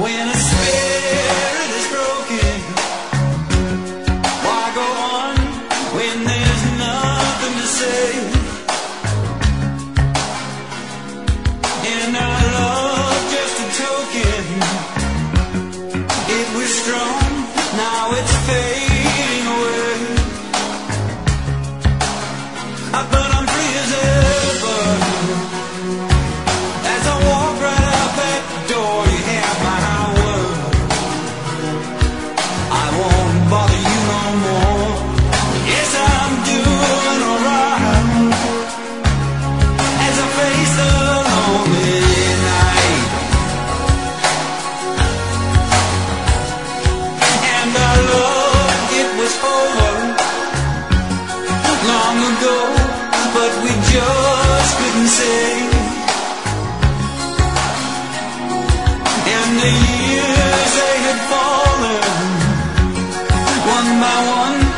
When a spirit is broken, why go on when there's nothing to say? And our love just a token, it was strong, now it's fading away. But I'm free as ever. As I walk right out that door, you have my word. I won't bother you no more. Yes, I'm doing alright. As I face the lonely night, and our love, it was over long ago, but we just couldn't say. And the years, they had fallen one by one.